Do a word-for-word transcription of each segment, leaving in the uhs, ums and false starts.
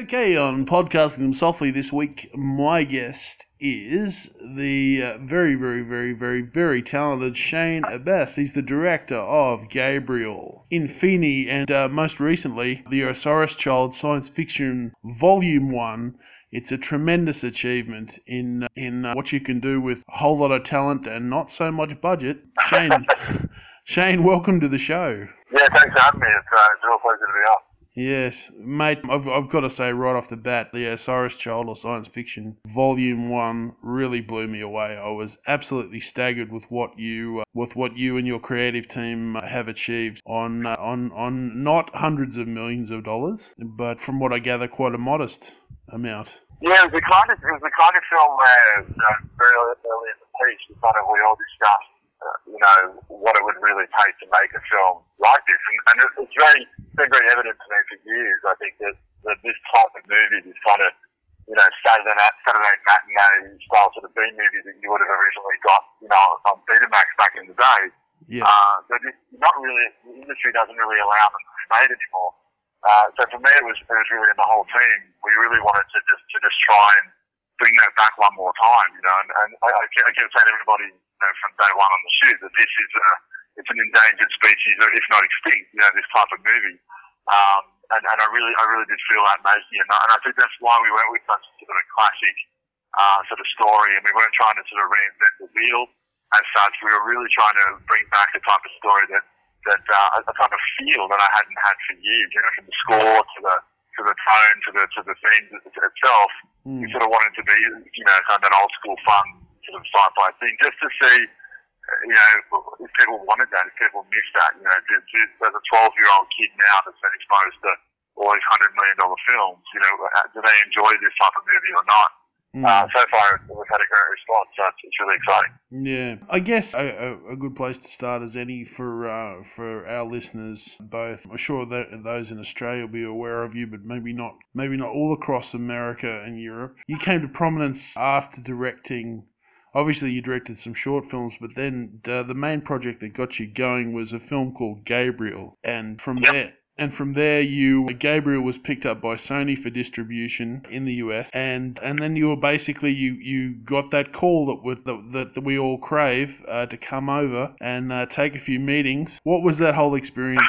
Okay, on Podcasting Them Softly this week, my guest is the uh, very, very, very, very, very talented Shane Abbas. He's the director of Gabriel, Infini, and uh, most recently, the Osiris Child Science Fiction Volume one. It's a tremendous achievement in uh, in uh, what you can do with a whole lot of talent and not so much budget. Shane, Shane, welcome to the show. Yeah, thanks for having me. It's, uh, it's a real pleasure to be on. Yes, mate, I've, I've got to say right off the bat, the Osiris Child or Science Fiction Volume one really blew me away. I was absolutely staggered with what you uh, with what you and your creative team have achieved on uh, on on not hundreds of millions of dollars, but from what I gather, quite a modest amount. Yeah, it was the kind of it was the kind of film where you know, very early in the piece, we kind of we all discussed uh, you know what it would really take to make a film like this, and, and it, it's very been very evident to me for years. I think that, that this type of movie, this kind of you know Saturday night, Saturday matinee style sort of B movie that you would have originally got you know on Betamax back in the day, yeah. uh, but it's not really the industry doesn't really allow them to be made anymore. Uh, so for me, it was it was really in the whole team. We really wanted to just to just try and bring that back one more time, you know. And, and I, I kept saying to everybody, you know, from day one on the shoot that this is a it's an endangered species, if not extinct, you know, this type of movie. Um, and, and I really I really did feel that making it, and I, and I think that's why we went with such sort of a classic uh, sort of story, and we weren't trying to sort of reinvent the wheel as such. We were really trying to bring back the type of story that. that uh, a type of feel that I hadn't had for years, you know, from the score to the to the tone to the to the themes itself. Mm. We sort of wanted to be, you know, kind of an old school fun sort of sci-fi thing, just to see, you know, if people wanted that, if people missed that, you know, as a twelve-year-old kid now that's been exposed to all these hundred million dollar films, you know, do they enjoy this type of movie or not? Mm. Uh, so far, we've had a great response, so it's, it's really exciting. Yeah, I guess a, a, a good place to start as any for uh, for our listeners, both. I'm sure that those in Australia will be aware of you, but maybe not maybe not all across America and Europe. You came to prominence after directing. Obviously, you directed some short films, but then the, the main project that got you going was a film called Gabriel, and from yep. there. And from there, you Gabriel was picked up by Sony for distribution in the U S, and and then you were basically you, you got that call that would that, that we all crave uh, to come over and uh, take a few meetings. What was that whole experience?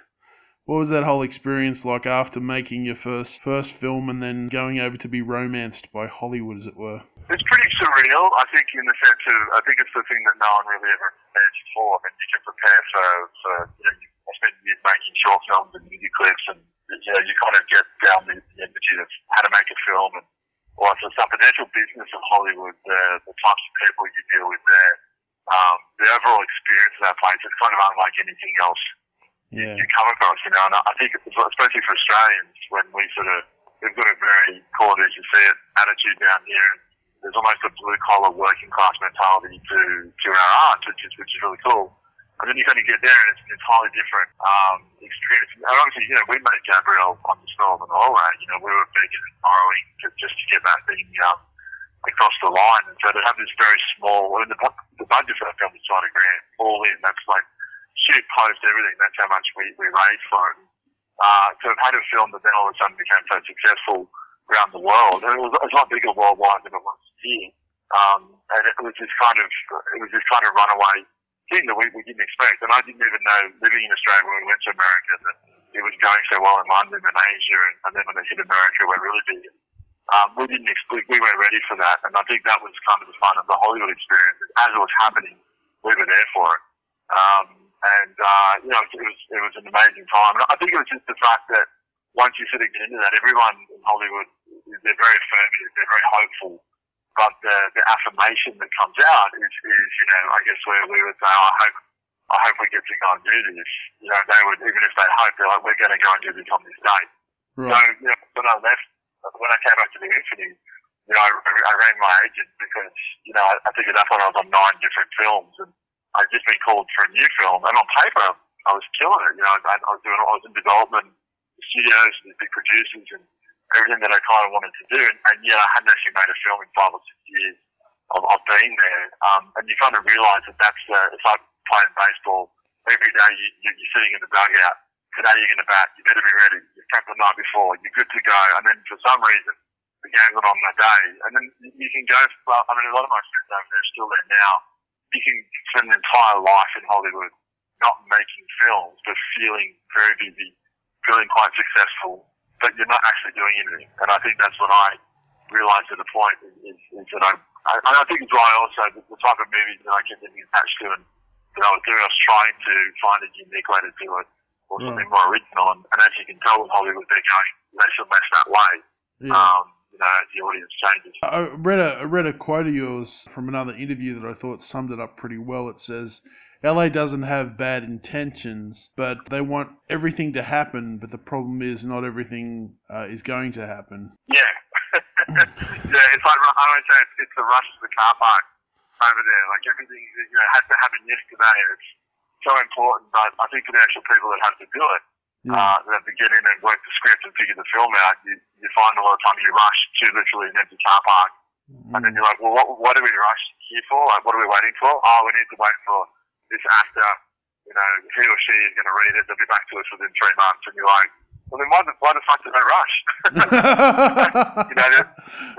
What was that whole experience like after making your first first film and then going over to be romanced by Hollywood, as it were? It's pretty surreal, I think, in the sense of I think it's the thing that no one really ever prepares you for. I mean, you can prepare for for you know. I spent years making short films and music clips, and you know, you kind of get down the, the energy of how to make a film and all that sort of stuff. But the actual business of Hollywood, the, the types of people you deal with there, um, the overall experience of that place is kind of unlike anything else yeah. you come across, you know. And I think, especially for Australians, when we sort of, we've got a very core, as you see it, attitude down here, and there's almost a blue-collar, working-class mentality to, to our art, which is, which is really cool. And then you kind of get there and it's an entirely different um, experience. And obviously, you know, we made Gabriel on the smell of an Norway. You know, we were begging and borrowing to, just to get that thing um, across the line. And so to have this very small, I mean, the, the budget for that film was two hundred grand all in. That's like shoot, post, everything. That's how much we, we raised for it. Uh, to have had a film that then all of a sudden became so successful around the world. And it was, it was a lot bigger worldwide than it was here. Um, and it was this kind of, it was this kind of runaway thing that we, we didn't expect, and I didn't even know, living in Australia when we went to America, that it was going so well in London and Asia, and, and then when they hit America, it went really big. Um, we didn't expect, we weren't ready for that, and I think that was kind of the fun of the Hollywood experience. As it was happening, we were there for it, um, and uh, you know, it was it was an amazing time. And I think it was just the fact that once you sort of get into that, everyone in Hollywood, they're very affirmative, they're very hopeful. But the, the affirmation that comes out is, is, you know, I guess where we would say, oh, I hope, I hope we get to go and do this. You know, they would, even if they hope, they're like, we're going to go and do this on this date. Right. So, you know, when I left, when I came back to the Infinity, you know, I, I rang my agent because, you know, I, I think at that point I was on nine different films and I'd just been called for a new film. And on paper, I was killing it. You know, I, I was doing, I was in development, the studios, the big producers, and everything that I kind of wanted to do, and, and yet I hadn't actually made a film in five or six years of, of being there. Um, and you kind of realise that that's, uh, it's like playing baseball. Every day you, you, you're sitting in the dugout today you're going to bat, you better be ready. You've prepped the night before, you're good to go. And then for some reason, the game's not on that day. And then you can go, well, I mean, a lot of my friends over there are still there now. You can spend an entire life in Hollywood not making films, but feeling very busy, feeling quite successful, but you're not actually doing anything. And I think that's what I realised at the point is, is, is that I, I, I think it's why also the, the type of movies that I kept getting attached to and that I was doing, I was trying to find a unique way to do it, or something more original. And, and as you can tell with Hollywood, they're going less and less that way. Yeah. Um, you know, as the audience changes. I read a, I read a quote of yours from another interview that I thought summed it up pretty well. It says, L A doesn't have bad intentions, but they want everything to happen, but the problem is not everything uh, is going to happen. Yeah. Yeah, it's like, I always say, it's, it's the rush to the car park over there. Like, everything, you know, has to happen yesterday, and it's so important, but I think for the actual people that have to do it, yeah. uh, that have to get in and work the script and figure the film out, you, you find a lot of time you rush to literally an empty car park, mm. and then you're like, well, what, what are we rush here for? Like, what are we waiting for? Oh, we need to wait for this actor, you know, he or she is going to read it, they'll be back to us within three months, and you're like, well, then why the, why the fuck did they rush? You know, there,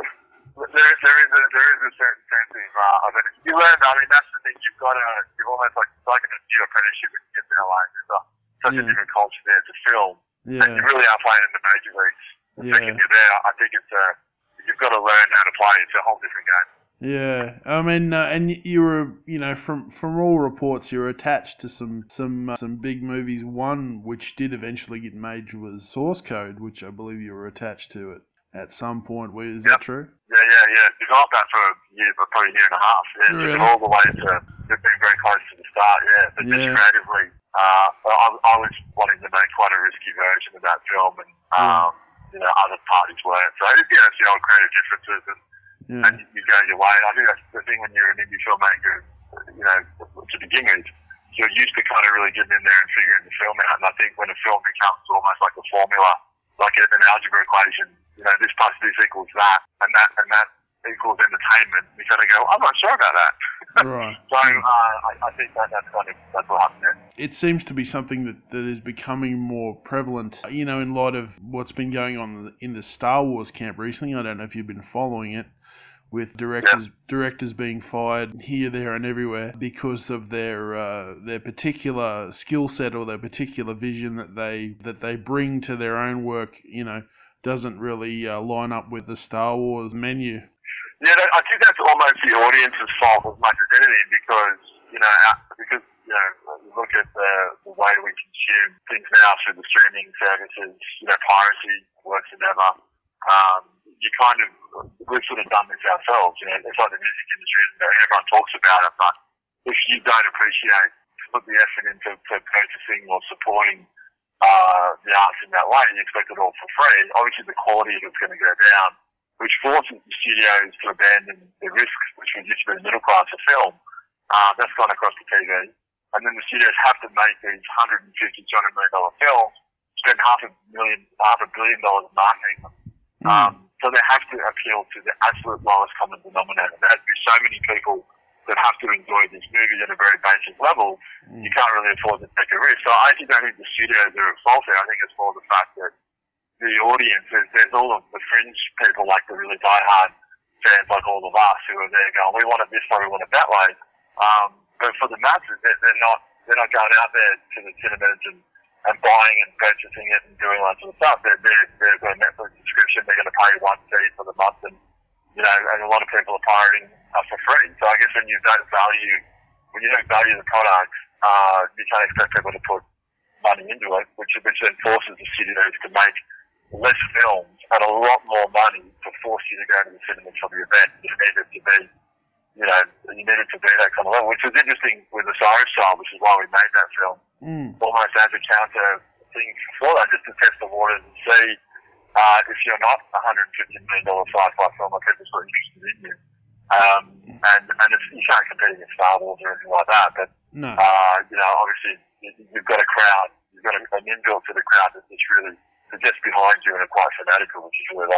there, there, is a, there is a certain sense of, uh, of it. You learn, I mean, that's the thing, you've got to, you've almost like, it's like a new apprenticeship when you get to L A. There's a, such yeah. a different culture there to film, yeah. and you really are playing in the major leagues. The yeah. second you're there, I think it's a, you've got to learn how to play. It's a whole different game. Yeah, I mean, uh, and you were, you know, from from all reports, you were attached to some some uh, some big movies. One which did eventually get made was Source Code, which I believe you were attached to it at some point. Is yep. that true? Yeah, yeah, yeah. Developed that for a year, but probably a year and a half. Yeah, really? All the way to we've been very close to the start. Yeah, but yeah. just creatively, uh, I, I was wanting to make quite a risky version of that film, and um, yeah. you know, other parties weren't. So yeah, it's the old creative differences and. Yeah. And you, you go your way. And I think that's the thing when you're an indie filmmaker, you know, to begin with, you're used to kind of really getting in there and figuring the film out. And I think when a film becomes almost like a formula, like an algebra equation, you know, this plus this equals that, and that and that equals entertainment, you kind of go, I'm not sure about that. Right. So uh, I, I think that that's kind of that's what happened there. It seems to be something that, that is becoming more prevalent, you know, in light of what's been going on in the Star Wars camp recently. I don't know if you've been following it. With directors, yeah. directors being fired here, there, and everywhere because of their uh, their particular skill set or their particular vision that they that they bring to their own work, you know, doesn't really uh, line up with the Star Wars menu. Yeah, I think that's almost the audience's fault as much as anything, because you know, because you know, you look at the, the way we consume things now through the streaming services, you know, piracy worse than ever. Um, you kind of, we've sort of done this ourselves, you know, it's like the music industry, you know, everyone talks about it, but if you don't appreciate, put the effort into to purchasing or supporting uh, the arts in that way, and you expect it all for free, obviously the quality of it's going to go down, which forces the studios to abandon the risks, which was used to be the middle class of film. Uh, that's gone across the T V. And then the studios have to make these one hundred fifty, two hundred million dollar films, spend half a million, half a billion dollars marketing them. Mm. Um, so they have to appeal to the absolute lowest common denominator. There has to be so many people that have to enjoy this movie at a very basic level. Mm. You can't really afford to take a risk. So I actually don't think the studios are at fault there. I think it's more the fact that the audience, there's, there's all of the fringe people, like the really diehard fans like all of us, who are there going, we want it this way, we want it that way. Um, but for the masses, they're, they're not they're not going out there to the cinemas and and buying and purchasing it and doing lots of stuff. They're, they're, they've got a Netflix subscription, they're going to pay one fee for the month, and, you know, and a lot of people are pirating uh, for free. So I guess when you don't value, when you don't value the product, uh, you can't expect people to put money into it, which, which then forces the studios to make less films and a lot more money to force you to go to the cinema for the event. You need it to be, you know, you need it to be that kind of level, which was interesting with the Cyrus Style, which is why we made that film. Mm. Almost as a counter thing for that, just to test the waters and see uh, if you're not a one hundred fifty million dollars sci-fi film, like people's not interested in you. Um, and and it's, you can't compete against Star Wars or anything like that, but no. uh, you know, obviously you've got a crowd, you've got an inbuilt to the crowd that's just really they're just behind you and are quite fanatical, which is really lovely.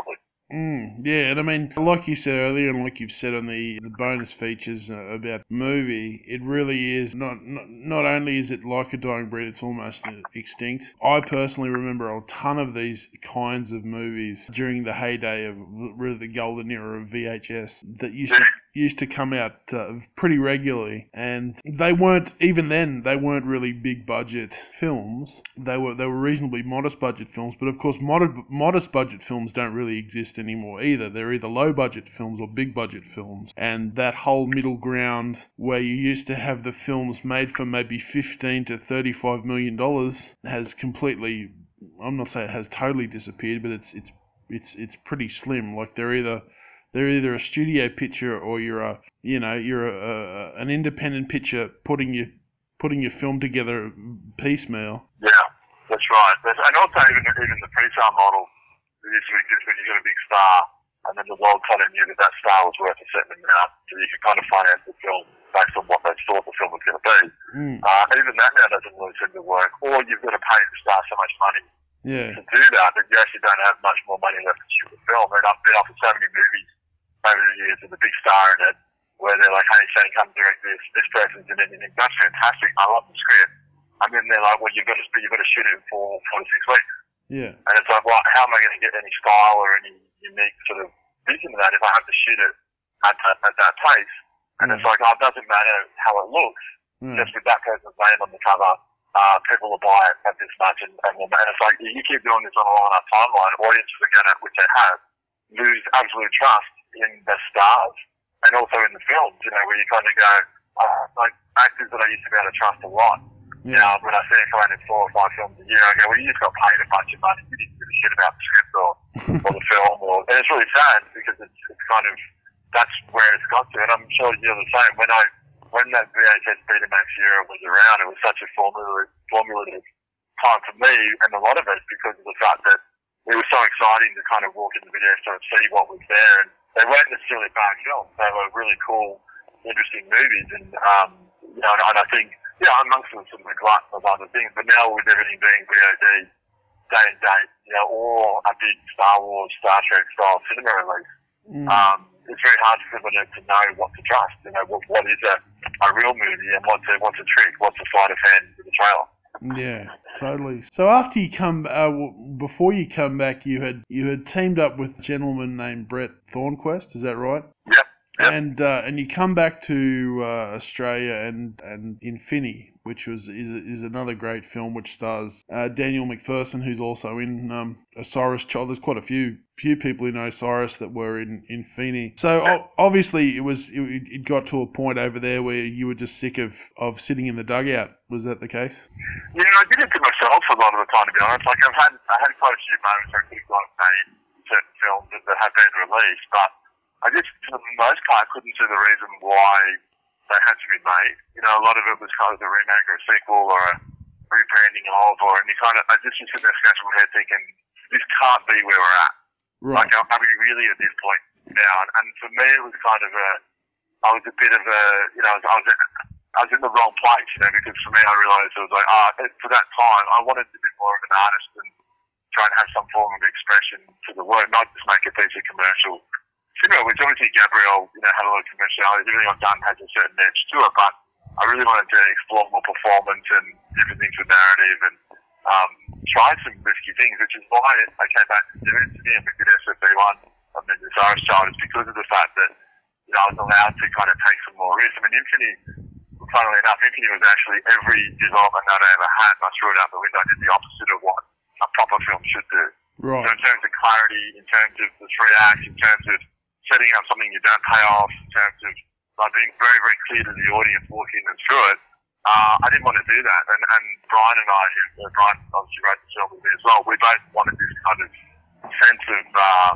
Mm, yeah, and I mean, like you said earlier, and like you've said on the, the bonus features uh, about the movie, it really is not, not not only is it like a dying breed, it's almost uh, extinct. I personally remember a ton of these kinds of movies during the heyday of really the golden era of V H S that used to used to come out uh, pretty regularly, and they weren't even then. They weren't really big budget films. They were they were reasonably modest budget films, but of course, modest modest budget films don't really exist anymore either. They're either low budget films or big budget films, and that whole middle ground where you used to have the films made for maybe fifteen to thirty-five million dollars has completely. I'm not saying it has totally disappeared, but it's it's it's it's pretty slim. Like they're either they're either a studio picture or you're a you know you're a, a an independent picture putting your putting your film together piecemeal. Yeah, that's right. That's, and also even even the pre-sale model used to exist when you got a big star, and then the world kind of knew that that star was worth a certain amount, so you could kind of finance the film based on what they thought the film was going to be. Mm. Uh, and even that now doesn't really seem to work. Or you've got to pay the star so much money yeah. to do that that you actually don't have much more money left to shoot the film. And I've been offered so many movies over the years with a big star in it, where they're like, hey, Shane, come direct this. This person's in it. And you think, that's fantastic. I love the script. And then they're like, well, you've got to, you've got to shoot it in four, four to six weeks. Yeah. And it's like, well, how am I going to get any style or any unique sort of vision of that if I have to shoot it at that, at that pace? And yeah. it's like, oh, it doesn't matter how it looks. Yeah. Just with that person's name on the cover, uh, people will buy it at this much. And, and, and it's like, you keep doing this on a long enough timeline, audiences are going to, which they have, lose absolute trust in the stars and also in the films, you know, where you kind of go, uh, like actors that I used to be able to trust a lot. Yeah. Now, when I see it come out in four or five films a year, I go, well, you just got paid a bunch of money. You didn't give a shit about the script or, or the film. Or, and it's really sad because it's, it's kind of, that's where it's got to. And I'm sure you're the same. When I, when that V H S Betamax era was around, it was such a formulative, formulative time for me and a lot of us because of the fact that it was so exciting to kind of walk in the video store and see what was there. And they weren't necessarily bad films. They were really cool, interesting movies. And, um, you know, and, and I think, yeah, amongst them some of the glut of other things, but now with everything being V O D, day and date, you know, or a big Star Wars, Star Trek style cinema release, mm. um, it's very hard for people to, to know what to trust. You know, what, what is a, a real movie and what's a, what's a trick, what's a sleight of hand with the trailer. Yeah, totally. So after you come, uh, before you come back, you had you had teamed up with a gentleman named Brett Thornquist. Is that right? Yep. Yep. And uh, and you come back to uh, Australia and and Infinity, which was is is another great film which stars uh, Daniel McPherson, who's also in um, Osiris Child. There's quite a few few people who know Osiris that were in Infinity. So o- obviously it was it, it got to a point over there where you were just sick of, of sitting in the dugout. Was that the case? Yeah, I did it to myself a lot of the time, to be honest. Like I've had I had quite a few moments where I could have made certain films that, that have been released, but I just, for the most part, couldn't see the reason why they had to be made. You know, a lot of it was kind of a remake or a sequel or a rebranding of, or, and you kind of, I just used to sit there scratching my head thinking, this can't be where we're at. Right. Like, are we really at this point now? And, and for me, it was kind of a, I was a bit of a, you know, I was, I was, I was in the wrong place, you know, because for me, I realised it was like, ah, oh, for that time, I wanted to be more of an artist and try and have some form of expression to the work, not just make a piece of commercial cinema, which obviously Gabrielle, you know, had a lot of commerciality. Everything I've done has a certain edge to it, but I really wanted to explore more performance and different things with narrative and um, try some risky things, which is why I came back to do it to me and we did S F B one and then the Osiris Child, is because of the fact that, you know, I was allowed to kind of take some more risks. I mean, Infinity, funnily enough, Infinity was actually every development that I ever had, and I threw it out the window. I did the opposite of what a proper film should do. Right. So in terms of clarity, in terms of the three acts, in terms of setting up something you don't pay off, in terms of like being very, very clear to the audience walking them through it, uh, I didn't want to do that. And, and Brian and I, who, uh, Brian obviously wrote the film with me as well, we both wanted this kind of sense of, uh,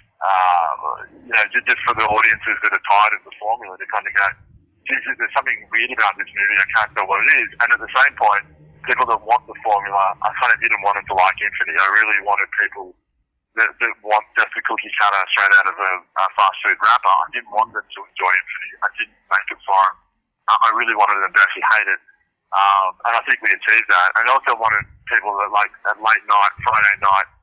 uh, you know, just, just for the audiences that are tired of the formula to kind of go, geez, there's something weird about this movie, I can't tell what it is. And at the same point, people that want the formula, I kind of didn't want them to like Infinity. I really wanted people that, that want just a cookie cutter straight out of a, a fast food wrapper. I didn't want them to enjoy Infinity. I didn't make it for them. I really wanted them to actually hate it. Um, and I think we achieved that. And I also wanted people that like at late night, Friday night,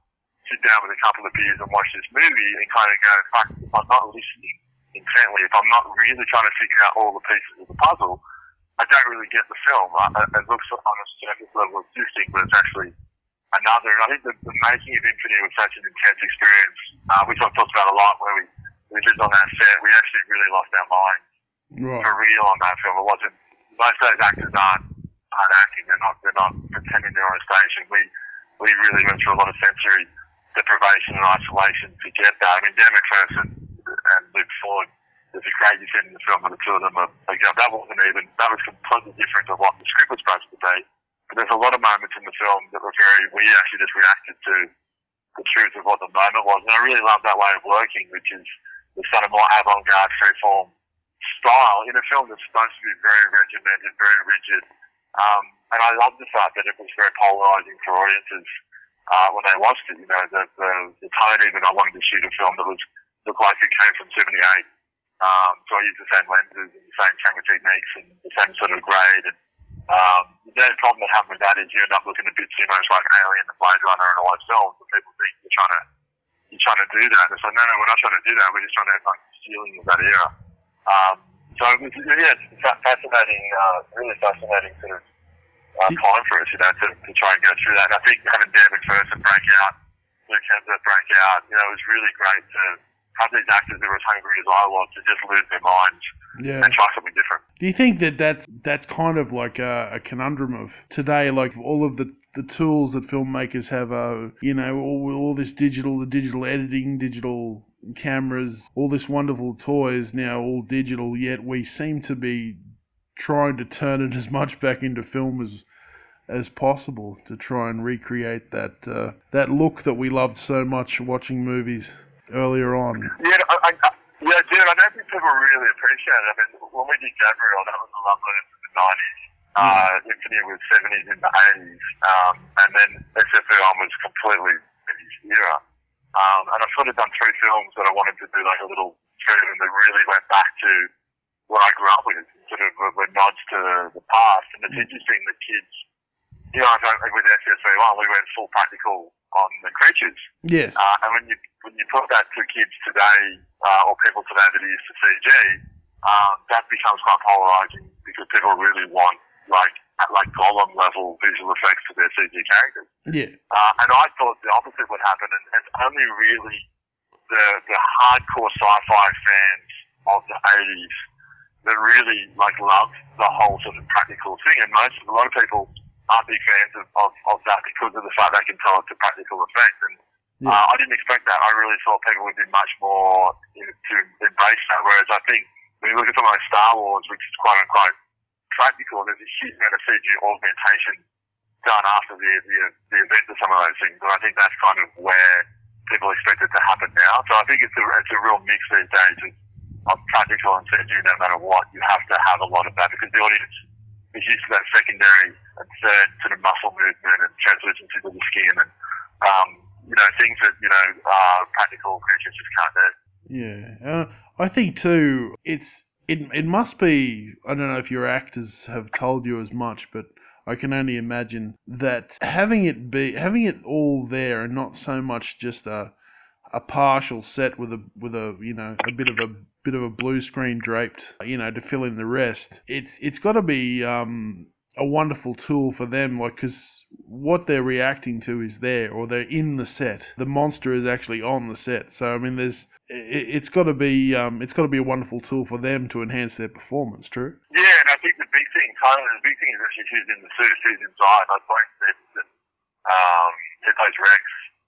sit down with a couple of beers and watch this movie and kind of go, fuck, if I'm not listening intently, if I'm not really trying to figure out all the pieces of the puzzle, I don't really get the film. I, it looks on a surface level existing, but it's actually another. And I think the, the making of Infinity was such an intense experience, uh, which I've talked about a lot, where we, we lived on that set. We actually really lost our minds Right. for real on that film. It wasn't, most of those actors aren't, aren't acting, they're not, they're not pretending they're on a station. We, we really went through a lot of sensory deprivation and isolation to get that. I mean, Dan McPherson and Luke Ford, there's a crazy scene in the film where the two of them are, like, that wasn't even, that was completely different to what the script was supposed to be. But there's a lot of moments in the film that were very, we actually just reacted to the truth of what the moment was. And I really love that way of working, which is the sort of more avant-garde, freeform style in a film that's supposed to be very regimented, very rigid. Um, and I love the fact that it was very polarizing for audiences uh, when they watched it. You know, the, the, the tone even, I wanted to shoot a film that was looked like it came from seventy-eight. Um, so I used the same lenses and the same camera techniques and the same sort of grade. And um, the only problem that happened with that is you end up looking a bit too much like Alien and Blade Runner and all those films, and people think you're trying to you're trying to do that. And it's like, no, no, we're not trying to do that. We're just trying to have like the feeling of that era. Um, so it was, yeah, it's a fascinating, uh, really fascinating sort of uh, time for us, you know, to, to try and go through that. And I think having Dan McPherson break out, Luke Hemsworth break out, you know, it was really great to have these actors that were as hungry as I was to just lose their minds Yeah. and try something different. Do you think that that's, that's kind of like a, a conundrum of today, like all of the, the tools that filmmakers have, uh, you know, all, all this digital, the digital editing, digital cameras, all this wonderful toys now all digital, yet we seem to be trying to turn it as much back into film as as possible to try and recreate that uh, that look that we loved so much watching movies earlier on. Yeah, I, I, I, yeah, dude, I don't think people really appreciate it. I mean, when we did Gabriel, that was a love letter to the nineties. Uh, Infinity was seventies into eighties, um, and then S F L was completely eighties era. Um, and I've sort of done three films that I wanted to do like a little treat and that really went back to what I grew up with, sort of were nods to the past. And it's interesting that kids, you know, like with S F L one, we went full practical on the creatures. Yes. Uh, and when you when you put that to kids today, uh, or people today that are used to C G, um, that becomes quite polarizing because people really want like at like Gollum level visual effects to their C G characters. Yeah. Uh, and I thought the opposite would happen, and it's only really the the hardcore sci-fi fans of the eighties that really like loved the whole sort of practical thing. And most a lot of people aren't big fans of, of, of that because of the fact they can tell it's a practical effect. And Yeah. uh, I didn't expect that. I really thought people would be much more you know, to embrace that. Whereas I think when you look at something like Star Wars, which is quote unquote practical, there's a huge amount of C G augmentation done after the, the the event of some of those things. And I think that's kind of where people expect it to happen now. So I think it's a it's a real mix these days of, of practical and C G. No matter what, you have to have a lot of that because the audience is used to that secondary and third sort of muscle movement and translucency to the skin and um, you know things that you know uh, practical creatures just can't do. Yeah, uh, I think too. It's it. It must be. I don't know if your actors have told you as much, but I can only imagine that having it be having it all there and not so much just a a partial set with a with a you know a bit of a bit of a blue screen draped you know to fill in the rest. It's it's got to be um, a wonderful tool for them, like because what they're reacting to is there, or they're in the set. The monster is actually on the set. So I mean, there's it, it's got to be um, it's got to be a wonderful tool for them to enhance their performance. True. Yeah, and I think the big thing, kind of the big thing is actually who's in the suit, who's inside. I think that that, um, he plays Rex.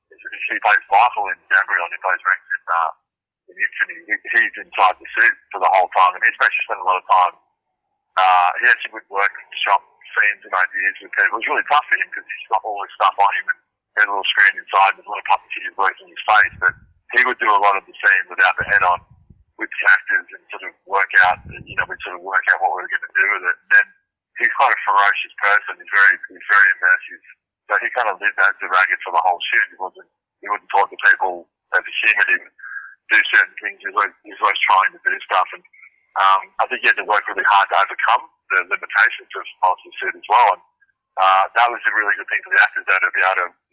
He plays Michael in Gabriel, and he plays Rex in uh, in Infinity. He, he's inside the suit for the whole time, and he's actually spent a lot of time. Uh, he actually would work and shop scenes and ideas with people. It was really tough for him because he's got all this stuff on him and there's a little screen inside. There's a lot of puppeteers working his face, but he would do a lot of the scene without the head on with the actors and sort of work out, you know, we'd sort of work out what we were going to do with it. And then he's quite a ferocious person. He's very, he's very immersive. So he kind of lived as the ragged for the whole shoot. He wasn't, he wouldn't talk to people as a human. He would do certain things. He was always, he was always trying to do stuff. And um, I think he had to work really hard to overcome the limitations of, of the suit as well. And uh, that was a really good thing for the actors though, to be able to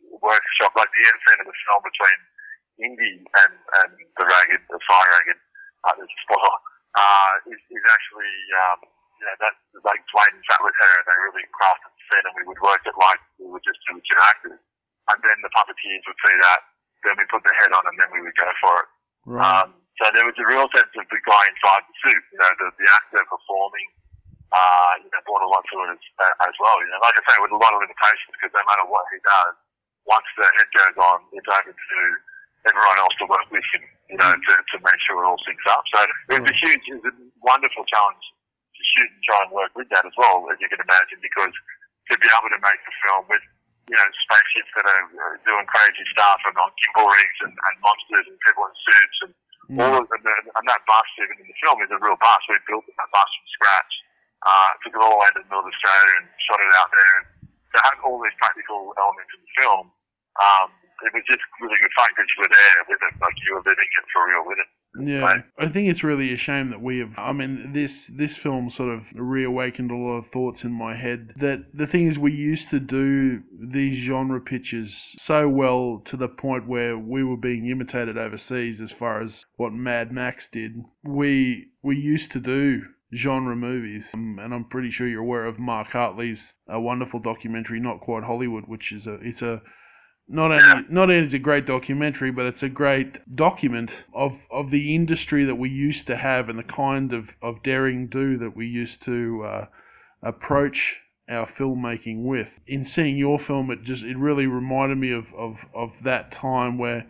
workshop, like the end scene of the film between Indy and, and the ragged, the fire ragged, uh, there's a spoiler, uh, is, is actually, um, you know, that, like Dwayne sat with her and they really crafted the scene and we would work it like we would just do with two actors. And then the puppeteers would see that, then we put the head on and then we would go for it. Right. Um, so there was a real sense of the guy inside the suit, you know, the, the actor performing, uh, you know, brought a lot to it as, uh, as well. You know, like I say, with a lot of limitations because no matter what he does, once the head goes on, it's open to everyone else to work with him, you know, to, to make sure it all syncs up. So it was a huge, it was a wonderful challenge to shoot and try and work with that as well, as you can imagine, because to be able to make the film with, you know, spaceships that are uh, doing crazy stuff and on gimbal rigs and, and monsters and people in suits and mm. all of the, and that bus even in the film is a real bus. We built that bus from scratch, uh, took it all the way to the middle of Australia and shot it out there. And to have all these practical elements in the film, um, it was just really good fun because you were there with it, like you were living it for real with it. Yeah, right. I think it's really a shame that we have, I mean, this this film sort of reawakened a lot of thoughts in my head. That the thing is, we used to do these genre pictures so well to the point where we were being imitated overseas as far as what Mad Max did. We, we used to do genre movies, um, and I'm pretty sure you're aware of Mark Hartley's a wonderful documentary, Not Quite Hollywood, which is a, it's a, Not only not only is it a great documentary, but it's a great document of, of the industry that we used to have and the kind of, of daring do that we used to uh, approach our filmmaking with. In seeing your film, it just it really reminded me of, of, of that time where,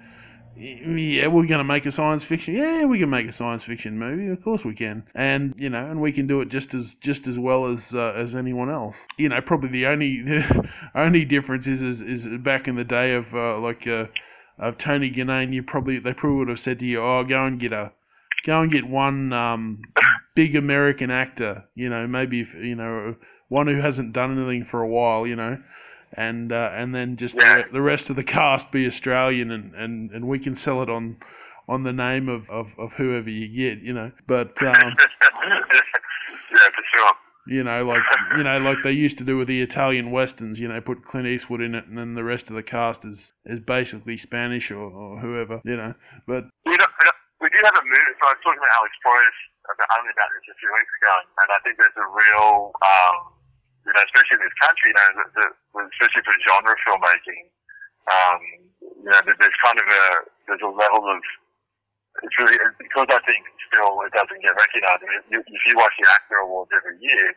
yeah, we're going to make a science fiction. Yeah, we can make a science fiction movie. Of course we can. And, you know, and we can do it just as just as well as uh, as anyone else. You know, probably the only the only difference is is, is back in the day of uh, like uh, of Tony Ginnane, you probably they probably would have said to you, "Oh, go and get a go and get one um, big American actor. You know, maybe if, you know, one who hasn't done anything for a while. You know." And uh, and then just yeah. the, the rest of the cast be Australian, and, and, and we can sell it on on the name of, of, of whoever you get, you know. But um, yeah, for sure. You know, like you know, like they used to do with the Italian westerns. You know, put Clint Eastwood in it, and then the rest of the cast is, is basically Spanish or, or whoever, you know. But you know, we did have a movie. So I was talking to Alex Proyas about, only about this a few weeks ago, and I think there's a real. Um, You know, especially in this country, you know, the, the, especially for genre filmmaking, um, you know, there's kind of a, there's a level of, it's really, because I think still it doesn't get recognised. I mean, if, if you watch the AFTA Awards every year,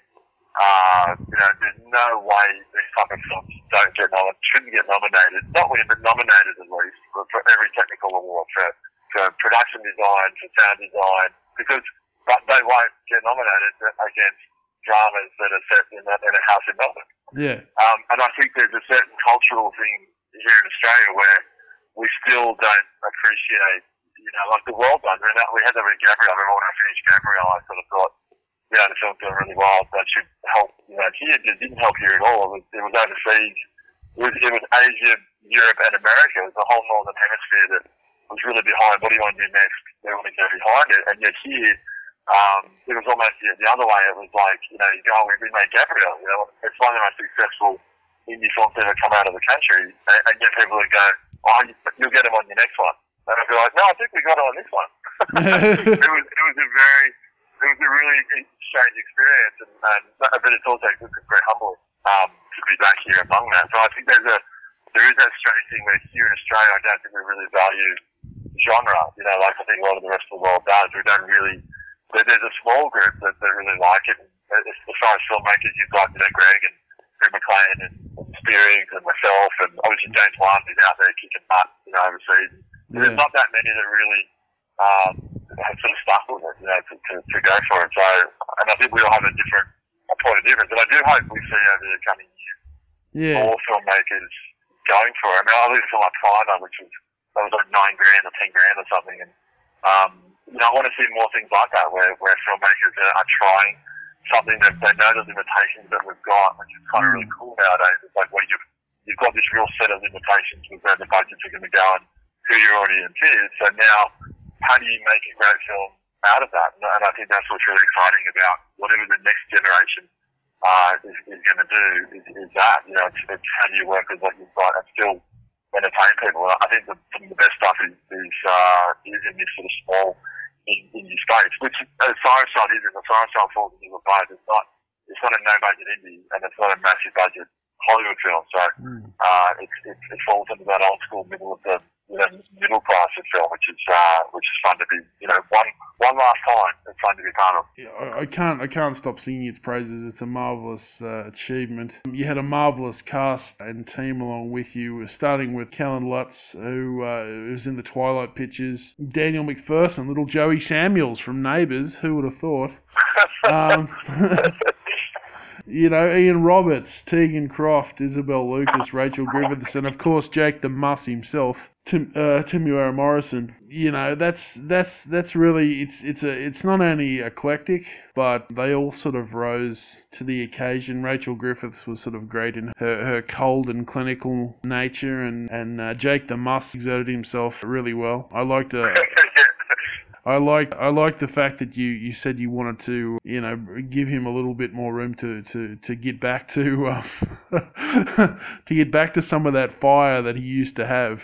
uh, you know, there's no way these type of films don't get nominated, shouldn't get nominated, not win, but nominated at least, for, for every technical award, for, for production design, for sound design, because but they won't get nominated against dramas that are set in a, in a house in Melbourne. Yeah. Um, and I think there's a certain cultural thing here in Australia where we still don't appreciate, you know, like the world does. I mean, we had that with Gabriel. I remember when I finished Gabriel, I sort of thought, you know, the film's doing really well. That should help, you know, here. It didn't help here at all. It was, it was overseas. It was, it was Asia, Europe, and America. It was the whole Northern Hemisphere that was really behind what do you want to do next. They want to go behind it. And yet here, Um, it was almost the, the other way. It was like, you know, you go, we, we made Gabriel, you know, it's one of the most successful indie films that ever come out of the country, and, and yet people would go, oh, you, you'll get him on your next one. And I'd be like, no, I think we got him on this one. it was it was a very, it was a really strange experience, and, and but it's also it's very humbling um, to be back here among that. So I think there's a, there is that strange thing where here in Australia, I don't think we really value genre, you know, like I think a lot of the rest of the world does. We don't really. There's a small group that, that really like it. And as far as filmmakers, you've got, you know, Greg and Greg McLean and, and Spearings and myself, and obviously James Wan is out there kicking butt, you know, overseas. Yeah. There's not that many that really um, have sort of stuck with it, you know, to, to, to go for it. So, and I think we all have a different a point of difference. And I do hope we see over the coming years yeah. more filmmakers going for it. I mean, I looked at something like Primer, which was that was like nine grand or ten grand or something, and um, you know, I want to see more things like that, where, where filmmakers are, are trying something that they know the limitations that we've got, which is kind of really cool nowadays. It's like, well, you've, you've got this real set of limitations with where the budgets are going to go and who your audience is. So now, how do you make a great film out of that? And I think that's what's really exciting about whatever the next generation uh, is, is going to do, is, is that. You know, it's, it's how do you work with what you've got and still entertain people. I think the, some of the best stuff is is, uh, is in this sort of small indie space, which as Fireside is, and the Fireside falls into the boat. It's not it's not a no budget indie, and it's not a massive budget Hollywood film. So Mm. uh, it, it it falls into that old school middle of the you know, middle class of film, which is uh, which is fun to be you know one one last time. It's fun to be part of. Yeah, I, I can't I can't stop singing its praises. It's a marvelous uh, achievement. You had a marvelous cast and team along with you, starting with Kellen Lutz, who uh, was in the Twilight Pictures, Daniel McPherson, little Joey Samuels from Neighbours. Who would have thought? um, You know, Ian Roberts, Tegan Croft, Isabel Lucas, Rachel Griffiths, and of course Jake the Muss himself, Tim, uh, Timuara Morrison. You know, that's that's that's really it's it's a it's not only eclectic, but they all sort of rose to the occasion. Rachel Griffiths was sort of great in her, her cold and clinical nature, and and uh, Jake the Muss exerted himself really well. I liked uh, I like I like the fact that you, you said you wanted to you know give him a little bit more room to, to, to get back to uh, to get back to some of that fire that he used to have.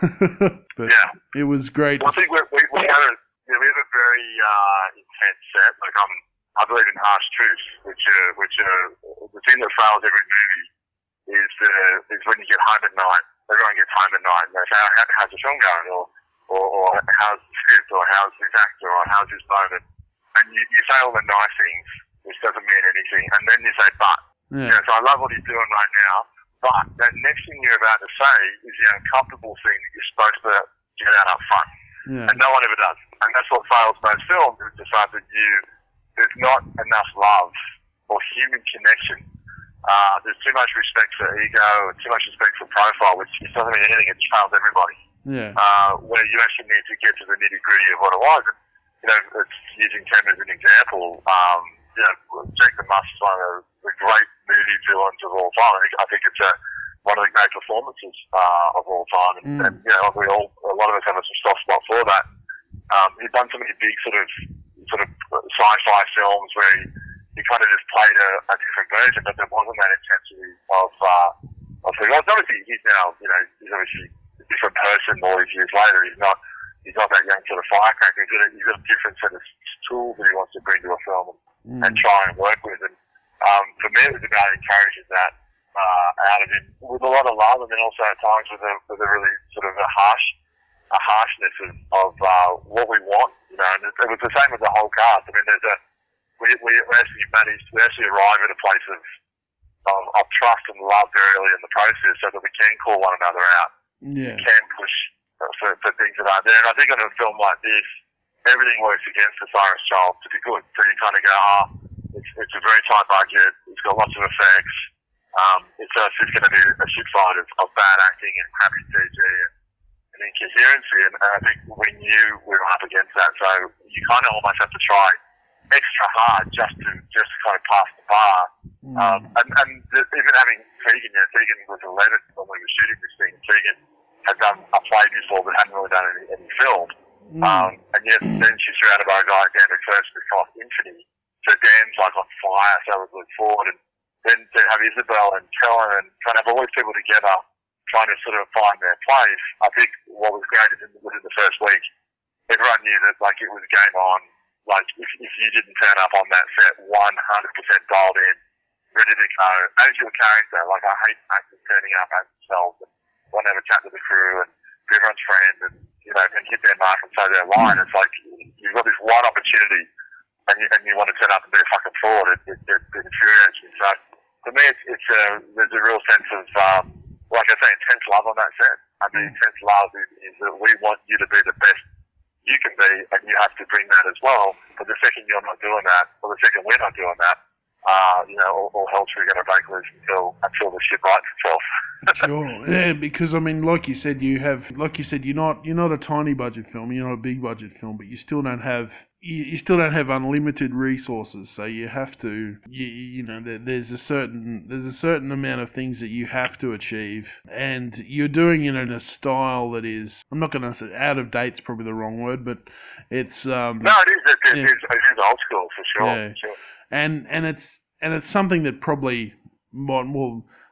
But yeah, it was great. Well, I think we we we have a you know, we have a very uh, intense set. Like I'm I believe in harsh truths, which uh, which uh, the thing that fails every movie is uh, is when you get home at night. Everyone gets home at night and they say, how, how's the film going? Or Or, or how's the script, or how's this actor, or how's this moment, and you, you say all the nice things, which doesn't mean anything, and then you say but. Yeah. You know, so I love what he's doing right now, but that next thing you're about to say is the uncomfortable thing that you're supposed to get out up front, Yeah. and no one ever does, and that's what fails most films, is the fact that you there's not enough love or human connection. Uh, there's too much respect for ego, and too much respect for profile, which doesn't mean anything. It just fails everybody. Yeah. Uh, where you actually need to get to the nitty gritty of what it was. And, you know, it's using Tim as an example. Um, you know, Jake the Muss is one of the great movie villains of all time. I think, I think it's a, one of the great performances uh, of all time. And, Mm. and, you know, we all, a lot of us have a soft spot for that. Um, he's done so many big sort of sort of sci-fi films where he, he kind of just played a, a different version, but there wasn't that intensity of uh, of who he was. Obviously, he's now, you know, he's obviously different person all these years later. He's not he's not that young sort of firecracker. He's got a, he's got a different set of tools that he wants to bring to a film and, Mm. and try and work with. And um, for me, it was about encouraging that uh, out of him with a lot of love, and then also at times with a with a really sort of a harsh a harshness of, of uh, what we want. You know, and it, it was the same with the whole cast. I mean, there's a we we actually managed we actually arrive at a place of of, of trust and love very early in the process, so that we can call one another out. Yeah. Can push for, for things that aren't there. And I think on a film like this, everything works against the Cyrus Child to be good. So you kind of go, oh, it's, it's a very tight budget, it's got lots of effects, um, it's uh, just going to be a shit fight of, of bad acting and crappy C G and, and incoherency. And, and I think we knew we were up against that. So you kind of almost have to try extra hard just to just to kind of pass the bar. Mm. Um, and, and even having Tegan, yeah, Tegan was eleven when we were shooting this thing. Tegan had done a play before but hadn't really done any, any film. Mm. Um, and yet then she's surrounded by a guy, Dan McPherson, who's called Infinity. So Dan's like on fire, so we look forward. And then to have Isabel and Kellen and kind of have all these people together trying to sort of find their place. I think what was great is in, within the first week, everyone knew that like it was game on. Like if, if you didn't turn up on that set one hundred percent dialed in, ready to go, as your character, like I hate actors turning up as themselves and want to have a chat with the crew and be everyone's friend and, you know, and hit their mark and say their line. It's like you've got this one opportunity and you, and you want to turn up and be a fucking fraud. It, it, it, it infuriates me. So for me, it's, it's a, there's a real sense of, um, like I say, intense love on that set. And the intense love is, is that we want you to be the best you can be, and you have to bring that as well. But the second you're not doing that, or the second we're not doing that, uh, you know, all, all hell's going to break loose until until the ship rights itself. Sure, yeah, because I mean, like you said, you have, like you said, you're not, you're not a tiny budget film, you're not a big budget film, but you still don't have, you, you still don't have unlimited resources. So you have to, you, you know, there, there's a certain, there's a certain amount of things that you have to achieve, and you're doing it in a style that is, I'm not going to say out of date's probably the wrong word, but it's um. No, it is. It, it, yeah. is, it is old school for sure. Yeah. For sure. And and it's and it's something that probably, well,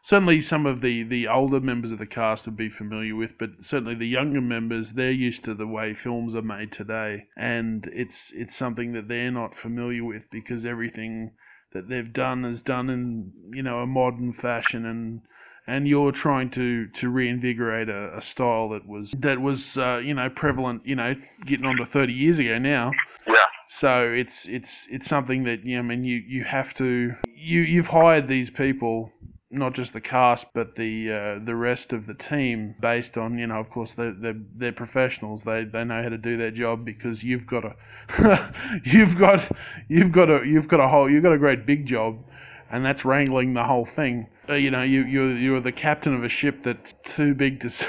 certainly some of the, the older members of the cast would be familiar with, but certainly the younger members, they're used to the way films are made today, and it's it's something that they're not familiar with because everything that they've done is done in, you know, a modern fashion, and and you're trying to, to reinvigorate a, a style that was that was uh, you know, prevalent, you know, getting on to thirty years ago now. Yeah. So it's it's it's something that, you know, I mean, you, you have to you you've hired these people, not just the cast but the uh, the rest of the team, based on, you know, of course they they're, they're professionals. They they know how to do their job, because you've got a you've got you've got a you've got a whole you've got a great big job, and that's wrangling the whole thing. Uh, you know, you you're you're the captain of a ship that's too big to,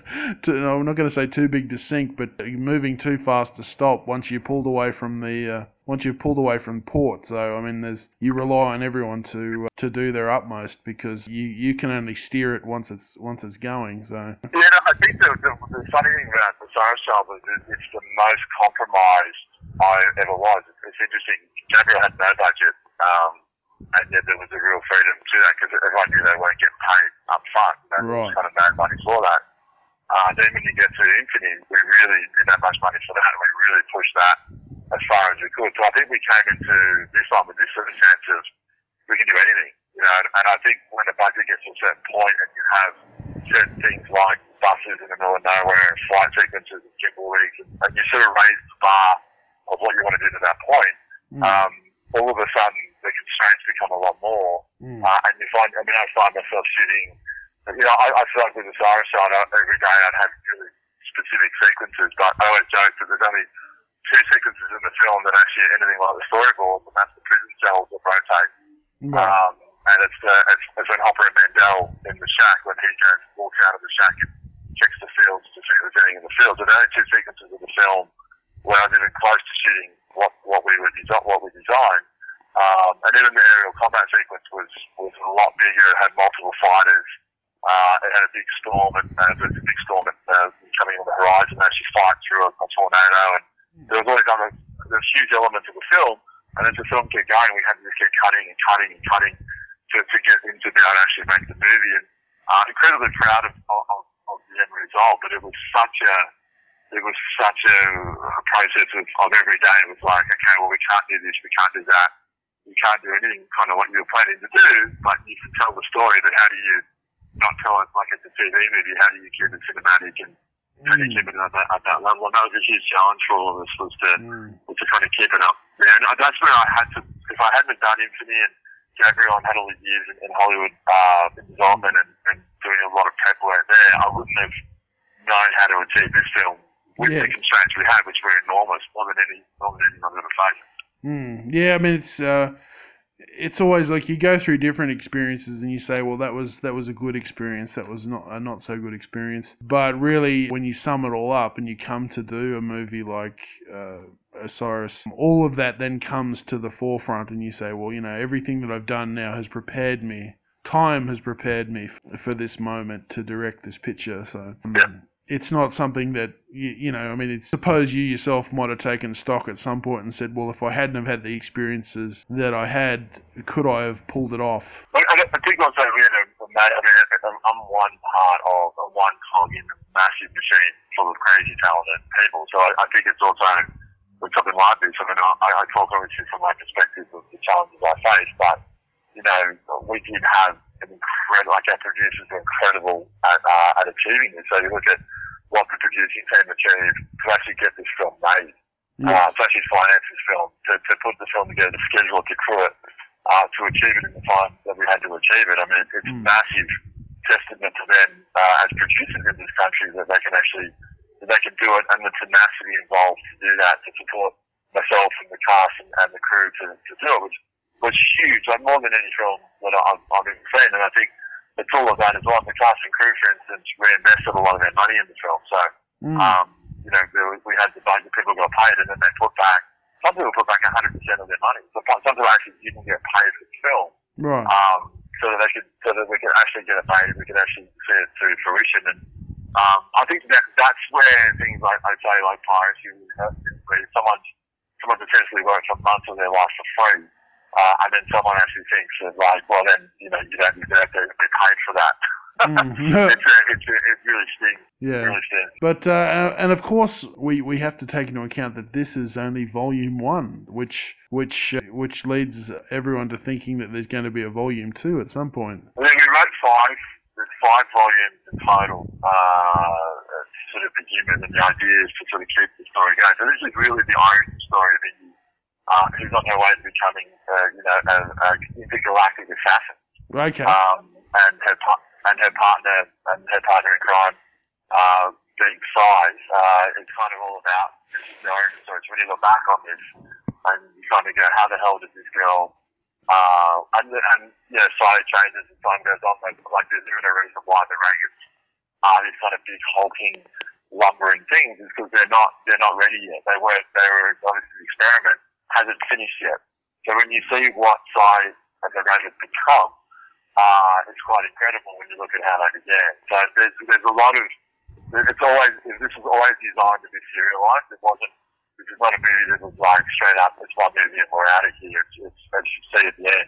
to no, I'm not going to say too big to sink, but you're moving too fast to stop once you pulled away from the uh, once you've pulled away from port. So I mean, there's you rely on everyone to uh, to do their utmost, because you, you can only steer it once it's once it's going. So yeah, no, I think the, the, the funny thing about the Cyrus child is it, it's the most compromised I ever was. It's, it's interesting. Gabriel had no budget. Um, And yet there was a real freedom to that, because everyone knew they weren't getting paid up front. And there was kind of no money for that. Uh, then when you get to Infinity, we really didn't have much money for that, and we really pushed that as far as we could. So I think we came into this one with this sort of sense of we can do anything, you know. And, and I think when the budget gets to a certain point and you have certain things like buses in the middle of nowhere and flight sequences and gimbal rigs, and, and you sort of raise the bar of what you want to do to that point, mm. um, all of a sudden the constraints become a lot more, mm. uh, and you find, I mean, I find myself shooting, you know, I, I feel like with the Cyrus side, every day I'd have really specific sequences, but I always joke that there's only two sequences in the film that actually are anything like the storyboard, and that's the prison cells that rotate. Right. Um, and it's, uh, it's, it's when Hopper and Mandel in the shack, when he goes, walks out of the shack and checks the fields to see if there's anything in the fields. So there are only two sequences of the film where I was even close to shooting what, what we would desi- what we designed. Um, and even the aerial combat sequence was, was a lot bigger. It had multiple fighters. Uh, it had a big storm, and uh, there was a big storm and, uh, coming on the horizon as she fight through a, a tornado. And there was always other, there's huge elements of the film. And as the film kept going, we had to just keep cutting and cutting and cutting to, to get into be able to actually make the movie. And uh, incredibly proud of, of, of the end result. But it was such a it was such a, a process of, of every day. It was like, okay, well, we can't do this, we can't do that. You can't do anything kind of what you were planning to do, but you can tell the story. But how do you not tell it like it's a T V movie? How do you keep it cinematic and how do you keep it at that, at that level? And that was a huge challenge for all of us, was to mm. was to kind of keep it up. Yeah, and that's where I had to. If I hadn't done Infinity and Gabriel and had all these years in, in Hollywood uh, in development and, and doing a lot of prep work there, I wouldn't have known how to achieve this film with yeah. the constraints we had, which were enormous, more than any more than anyone ever faced. Mm, yeah, I mean, it's uh, it's always like you go through different experiences and you say, well, that was that was a good experience, that was not a not so good experience. But really, when you sum it all up and you come to do a movie like uh, Osiris, all of that then comes to the forefront, and you say, well, you know, everything that I've done now has prepared me. Time has prepared me f- for this moment to direct this picture. So. Um, yeah. It's not something that, you, you know, I mean, it's, suppose you yourself might have taken stock at some point and said, well, if I hadn't have had the experiences that I had, could I have pulled it off? I, I think also we had a, a I mean, I'm one part of a one cog in a massive machine full of crazy talented people. So I, I think it's also, with something like this, I mean, I, I talk obviously from my perspective of the challenges I face, but, you know, we did have an incredible, like our producers were incredible at, uh, at achieving this. So you look at what the producing team achieved to actually get this film made, yes. uh, to actually finance this film, to, to put the film together, to schedule it, to crew it, uh, to achieve it in the time that we had to achieve it. I mean, it's mm. a massive testament to them uh, as producers in this country that they can actually, that they can do it, and the tenacity involved to do that, to support myself and the cast and, and the crew to, to do it, which was huge, like more than any film that I've, I've been seen. And I think it's all of that as well. The cast and crew, for instance, reinvested a lot of their money in the film. So, mm. um, you know, there, we had the budget, people got paid, and then they put back, some people put back one hundred percent of their money. So some people actually didn't get paid for the film. Right. Um, so that they could, so that we could actually get it made, we could actually see it to fruition. And um, I think that that's where things like, I say, like piracy really hurt, where someone's, someone's essentially worked for months of their life for free. Uh, and then someone actually thinks that, like, well, then, you know, you don't deserve to be paid for that. Mm. it's, a, it's, a, it really stings. Yeah. It really stings. But, uh, and of course, we, we have to take into account that this is only volume one, which which uh, which leads everyone to thinking that there's going to be a volume two at some point. I think we wrote five. There's five volumes in total uh, to sort of begin with, and the idea is to sort of keep the story going. So this is really the origin story of Indy, uh, who's on her way to becoming, uh, you know, a, a intergalactic assassin. Okay. Um, and her and her partner and her partner in crime, uh, being Sai, uh, is kind of all about this is the origin story. So when you look back on this, and you kind of go, how the hell did this girl? Uh, and, and, you know, side changes as time goes on, like, like there's even a reason why the Rangers are these kind of big hulking, lumbering things, is because they're not, they're not ready yet. They weren't, they were, obviously the experiment hasn't finished yet. So when you see what Sai and the Rangers become, uh, it's quite incredible when you look at how they began. So there's, there's a lot of, it's always, this was always designed to be serialized. It wasn't, this is not a movie that was like straight up, it's one movie and we're out of here. It's, it's as you see at the end,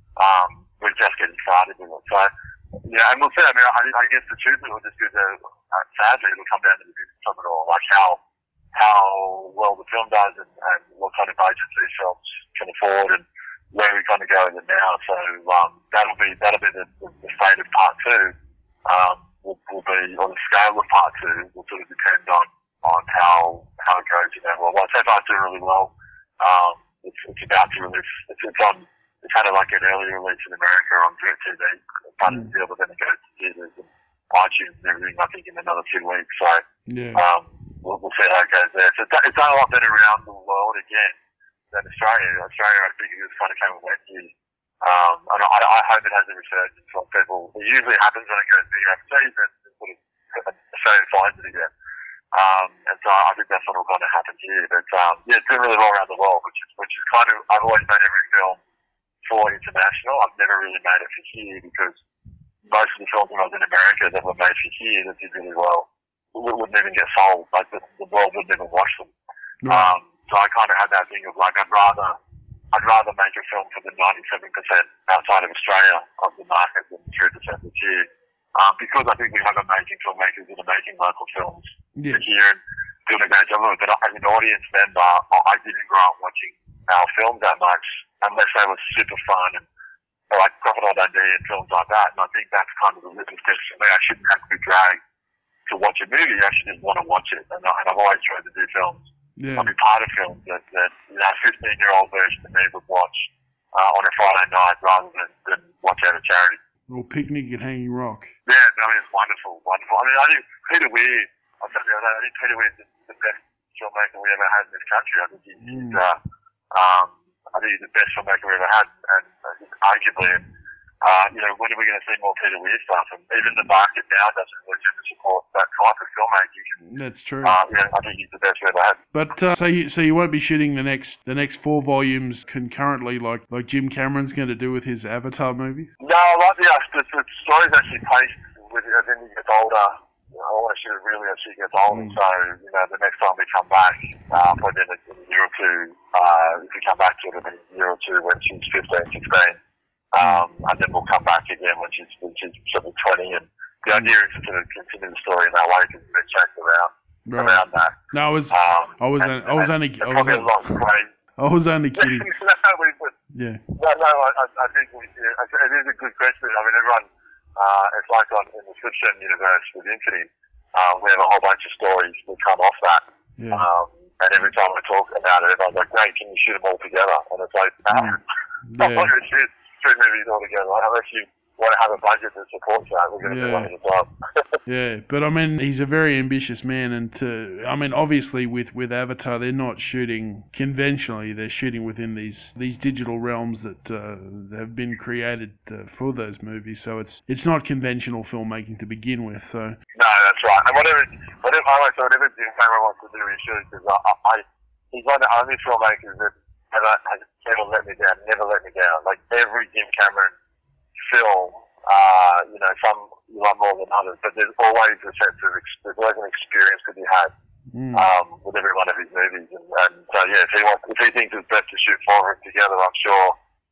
um, we're just getting started with it. So, yeah, and we'll see. I mean, I, I guess the truth of it will just be that, uh, sadly, it'll come down to the business of it all, like how, how well the film does and, and what kind of budgets these films can afford and where we kind of go with it now. So, um, that'll be, that'll be the, the, the fate of part two. Um, will, will be, or the scale of part two will sort of depend on, on how how it goes in that world. Well, so far it's doing really well. Um, it's, it's about to release. It's, it's on. It's had a, like an early release in America on DirecTV. Part of the deal, but then it goes to theaters and iTunes and everything. I think in another two weeks. So Yeah. um, we'll, we'll see how it goes there. So it's, it's done a lot better around the world again than Australia. Australia, I think, it just kind of came and went here. Um, and I, I hope it has a resurgence on people. It usually happens when it goes big overseas and sort of Australia finds it again. Um, and so I think that's what'll kind of happen here. But um, yeah, it's doing really well around the world, which is which is kind of, I've always made every film for international. I've never really made it for here because most of the films when I was in America that were made for here that did really well wouldn't even get sold. Like the, the world wouldn't even watch them. Right. Um, so I kind of had that thing of like I'd rather I'd rather make a film for the ninety-seven percent outside of Australia of the market than the three percent that's here. Um, because I think we have amazing filmmakers that are making local films Yes. here and doing a great job of it. But as an audience member, I didn't grow up watching our films that much unless they were super fun and like Crocodile Dundee and films like that. And I think that's kind of the litmus test for me. I shouldn't have to be dragged to watch a movie. I should just want to watch it. And, I, and I've always tried to do films. Yeah. I'll be part of films that, that you know, a fifteen-year-old version of me would watch uh, on a Friday night rather than, than watch out of charity. Or Picnic at Hanging Rock. Yeah, I mean, it's wonderful, wonderful. I mean, I think Peter Weir, I said the other day, I think Peter Weir is the, the best filmmaker we ever had in this country. I think he's, Mm. he's uh, um, I think he's the best filmmaker we ever had, and uh, arguably, uh, you know, when are we going to see more Peter Weir stuff? And even the market now doesn't really seem to support that type of filmmaking. That's true. Uh, yeah, I think he's the best we ever had. But uh, so you so you won't be shooting the next the next four volumes concurrently, like like Jim Cameron's going to do with his Avatar movies. No, I like the, uh, the, the story's actually paced with as Indy gets older. You know, I want to shoot it really as she gets older. Mm. So, you know, the next time we come back, uh, probably in a, in a year or two, uh, if we come back to it in a year or two when she's fifteen, sixteen, um, and then we'll come back again when she's, when she's sort of twenty. And the idea is to sort of continue the story in that way because it's been changed around, Right. around that. No, I was Um, I was and, only, I was and, only and I was probably a lot of only, great. I was only kidding. no, we would. Yeah. No, no, I, I I think we, yeah, it is a good question. I mean, everyone, uh, it's like on in the fiction universe with Infinity, uh, we have a whole bunch of stories that come off that. Yeah. Um, and every time we talk about it, everyone's like, great, can you shoot them all together? And it's like, no, Mm. I'm Yeah. not going to shoot three movies all together. Like, unless you want to have a budget that supports that, we're going to Yeah. do one at a time. Yeah, but I mean, he's a very ambitious man, and to, I mean, obviously with, with Avatar, they're not shooting conventionally; they're shooting within these, these digital realms that uh, have been created uh, for those movies. So it's it's not conventional filmmaking to begin with. So No, that's right. And whatever, whatever, I like, whatever Jim Cameron wants to do, he should. Because I, I, I, he's one of the only filmmakers that never has never let me down. Never let me down. Like every Jim Cameron film, uh, you know, some you love more than others, but there's always a sense of ex- there's always an experience that he has mm. um, with every one of his movies. And, and so yeah, if he wants, if he thinks it's best to shoot four of them together, I'm sure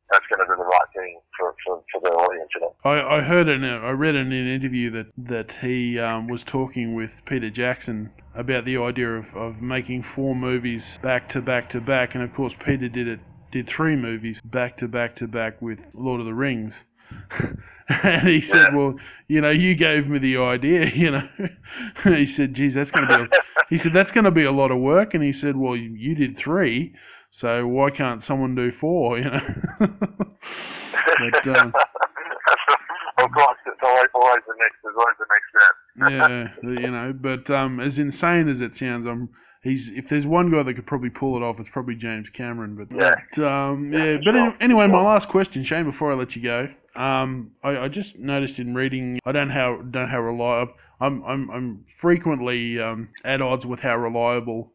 that's going to do the right thing for, for, for the audience. You know? I, I heard in a, I read in an interview that that he um, was talking with Peter Jackson about the idea of, of making four movies back to back to back, and of course Peter did it did three movies back to back to back with Lord of the Rings. And he said, yeah. well, you know, you gave me the idea, you know. He said, geez, that's going to be a, he said, that's going to be a lot of work. And he said, well, you, you did three, so why can't someone do four, you know? But, um, of course, it's always, always the next, there's always the next step. Yeah, you know, but um, as insane as it sounds, I'm, he's, if there's one guy that could probably pull it off, it's probably James Cameron. But, yeah. but um, yeah, yeah, but sure. anyway, my sure. last question, Shane, before I let you go. Um, I, I just noticed in reading, I don't how don't know how reliable. I'm I'm I'm frequently um, at odds with how reliable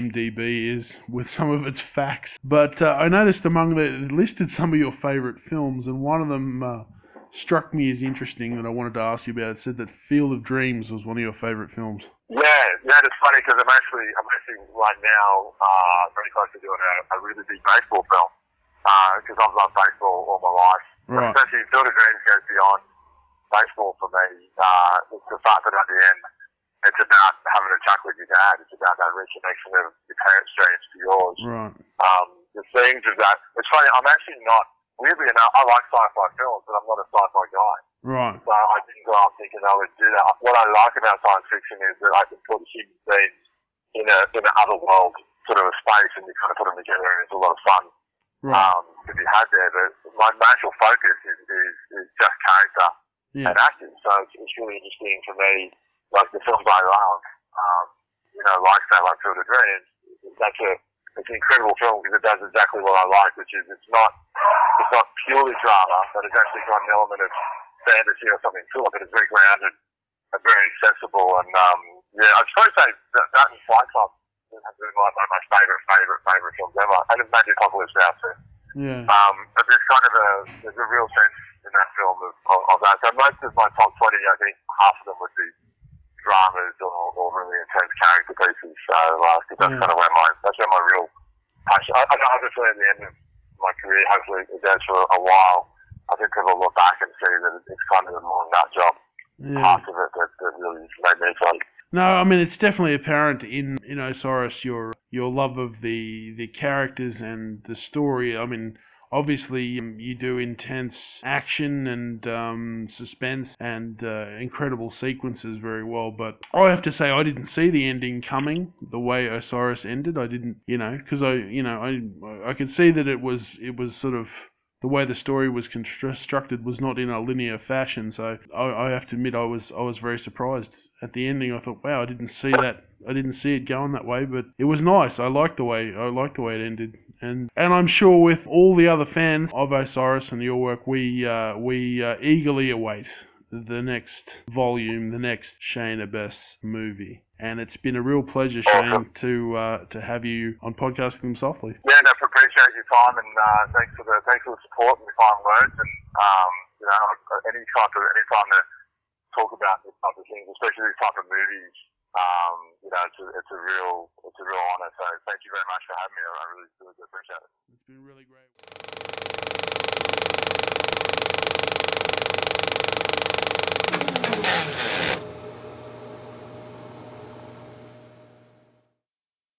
IMDb is with some of its facts. But uh, I noticed among the it listed some of your favourite films, and one of them uh, struck me as interesting that I wanted to ask you about. It said that Field of Dreams was one of your favourite films. Yeah, yeah, it's funny because I'm actually I'm actually right now uh, very close to doing a, a really big baseball film because uh, I've loved baseball all my life. Right. But essentially, Field of Dreams goes beyond baseball for me. Uh, it's the fact that at the end, it's about having a chat with your dad. It's about that reconnection of your parents' dreams to yours. Right. Um, the themes of that. It's funny. I'm actually not. Weirdly enough, I like sci-fi films, but I'm not a sci-fi guy. Right. So I didn't go out thinking I would do that. What I like about science fiction is that I can put human beings in a in an other world sort of a space, and you kind of put them together, and it's a lot of fun. Right. Um, to be had there, but my actual focus is, is, is just character Yeah. and acting. So it's, it's really interesting for me, like the films I love, um, you know, like say like Field of Dreams. That's a it's an incredible film because it does exactly what I like, which is it's not it's not purely drama, but it's actually got an element of fantasy or something to it, but it's very grounded and very accessible. And um, yeah, I'd probably say that, that and Fight Club have been like one of my favourite, favourite, favourite films ever. And Magic Apocalypse Now too. Yeah. Um, but there's kind of a there's a real sense in that film of, of, of that. So most of my top twenty, I think half of them would be dramas or, or really intense character pieces. So uh, that's Yeah. kind of where my that's where my real passion. I, I obviously at the end of my career, hopefully it goes for a while. I think people look back and see that it's kind of a more nut job. Yeah. Part of it that, that really made me fun. No, I mean it's definitely apparent in in Osiris your your love of the the characters and the story. I mean, obviously um, you do intense action and um, suspense and uh, incredible sequences very well. But I have to say I didn't see the ending coming the way Osiris ended. I didn't, you know, because I you know I I could see that it was it was sort of. The way the story was constructed was not in a linear fashion, so I, I have to admit I was I was very surprised at the ending. I thought, wow, I didn't see that. I didn't see it going that way, but it was nice. I liked the way I liked the way it ended, and and I'm sure with all the other fans of Osiris and your work, we uh, we uh, eagerly await the next volume, the next Shane Abbess movie. And it's been a real pleasure, Shane, to uh, to have you on Podcasting Them Softly. Yeah, no, appreciate your time and uh, thanks for the thanks for the support and the kind words. And um, you know, any type of any time to talk about this type of things, especially these type of movies, um, you know, it's a, it's a real it's a real honour. So thank you very much for having me. I really really appreciate it. It's been really great.